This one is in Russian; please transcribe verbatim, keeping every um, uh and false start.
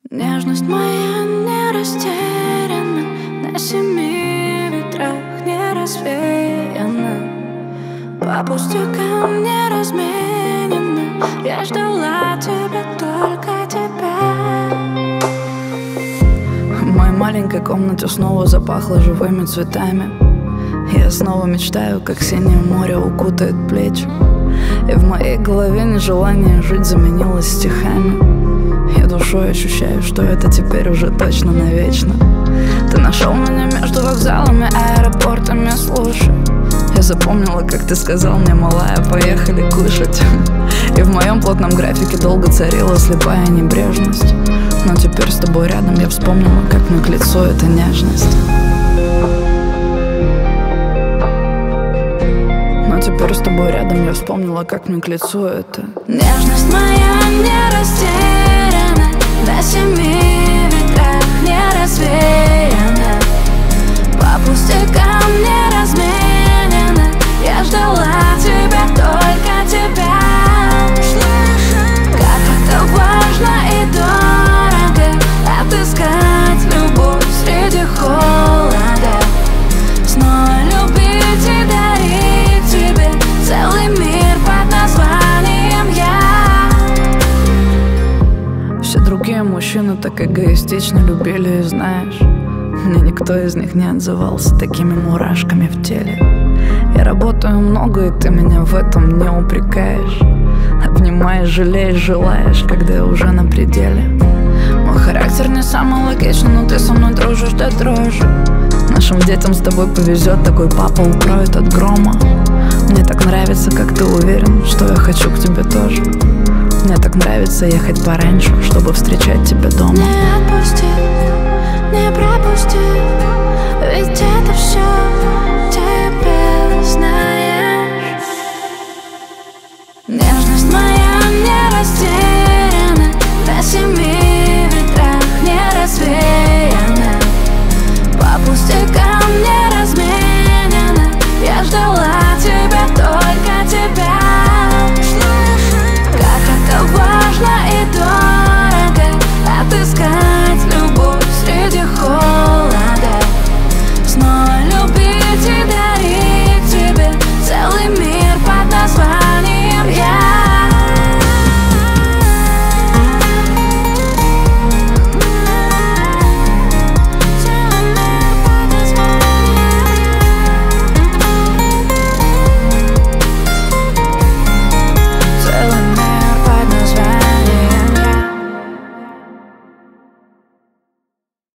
Нежность моя не растеряна, на семи ветрах не развеяна, по пустякам не разменена. Я ждала тебя, только тебя. В моей маленькой комнате снова запахло живыми цветами. Я снова мечтаю, как синее море укутает плечи, и в моей голове нежелание жить заменилось стихами. Я душой ощущаю, что это теперь уже точно навечно. Ты нашел меня между вокзалами, аэропортами, слушай. Я запомнила, как ты сказал мне: малая, поехали кушать. И в моем плотном графике долго царила слепая небрежность. Но теперь с тобой рядом я вспомнила, как мне к лицу эта нежность. Но теперь с тобой рядом я вспомнила, как мне к лицу это. Нежность моя не растеряна, на семи ветрах не развеяна, по пустякам не разменена. Я ждала тебя, только тебя. Как это важно и дорого отыскать любовь среди холода, снова любить и дарить тебе целый мир под названием я. Все другие мужчины так эгоистично любили, и знаешь, мне никто из них не отзывался такими мурашками в теле. Я работаю много, и ты меня в этом не упрекаешь. Обнимаешь, жалеешь, желаешь, когда я уже на пределе. Мой характер не самый логичный, но ты со мной дружишь до дрожи. Нашим детям с тобой повезет, такой папа укроет от грома. Мне так нравится, как ты уверен, что я хочу к тебе тоже. Мне так нравится ехать пораньше, чтобы встречать тебя дома. Не отпусти, не пропусти, ведь это все